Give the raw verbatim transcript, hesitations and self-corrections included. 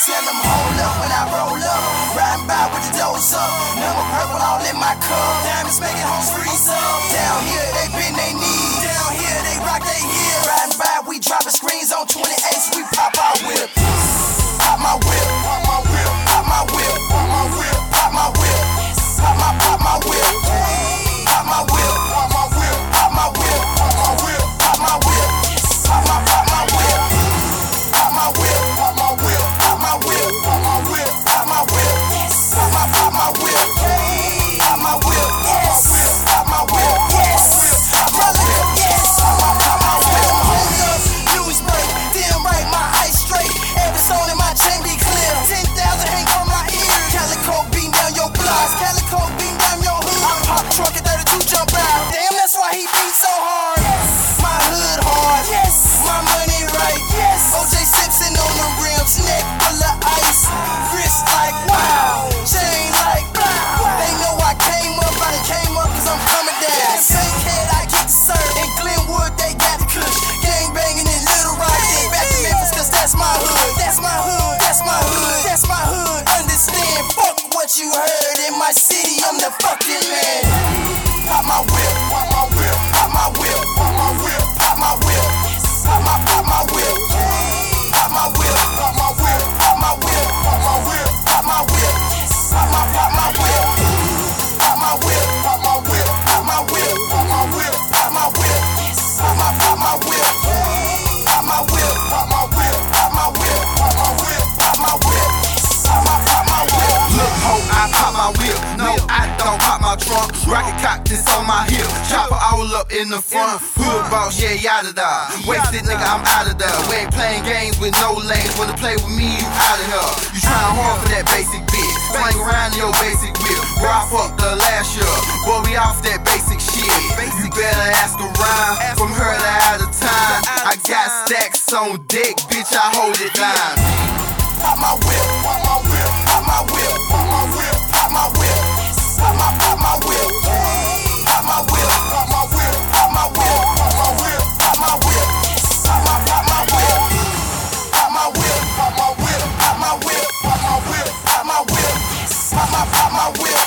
tell them hold up when I roll up. Riding by with the doors up. Number purple all in my cup. Diamonds making homes freeze up. Down here they bend they knees. Down here they rock they heels. Riding by we dropping screens on twenty-eights. We pop our whip. Pop my whip. Pop my whip. Pop my whip. Pop my whip. Pop my whip. Pop my pop my whip. Pop my whip. Pop my whip. Pop my whip. Pop my whip. Pop my whip. Pop my pop my whip. Pop my whip. Pop my whip. Pop my whip. Pop my whip. Pop my whip. Pop my pop my whip. Pop my whip. Pop my whip. Pop my whip. Pop my pop my whip. Hold up. Use break. Damn right. My eyes straight. Every stone in my chain be clear. Ten thousand hang from my ears. Calico beam down your blocks. Calico beam down your hood. I pop truck at thirty-two jump out. Damn, that's why he beat so hard. My hood hard. Yes. My money right. Yes. O J Simpson on the rims. Neck full of ice. Wrist like wow. Chain like wow. They know I came up. I done came up cause I'm coming down. In Bankhead I get the serve. In Glenwood they got the kush. Gang banging in Little Rock. Then back to Memphis cause that's my hood. That's my hood. That's my hood. That's my hood. Understand? Fuck what you heard in my city. I'm the fucking man. Pop my whip. Pop my whip. Pop my whip. Pop my whip. Pop my whip. Pop my pop my whip. Pop my whip. Pop my whip. Pop my whip. Pop my whip. Pop my whip. Pop my pop my whip. Pop my whip. Pop my whip. Pop my whip. Pop my whip. Pop my whip. Pop my pop my whip. Pop my whip. Pop my whip. Pop my whip. Pop my whip. Pop my whip. Pop my pop my whip. Look, ho, I pop my whip. No, I don't pop my trunk. Rocket cock this on my hip. Chopper all up in the front. Hood boss, yeah, yada da. Wasted nigga, I'm out of there. We ain't playing games with no lanes. Wanna play with me, you out of here. You trying hard for that basic bitch. Swing around your basic whip. Where I fucked the last year. Boy, we off that basic shit. You better ask around. From her to out of time. I got stacks on deck, bitch, I hold it down. Pop my whip, pop my whip, pop my whip, pop my whip, pop my whip, pop my pop my whip, pop my whip, pop my whip, pop my whip, pop my whip, pop my whip, pop my pop my whip, pop my whip, pop my whip, pop my whip, pop my whip, pop my whip, pop my pop my whip.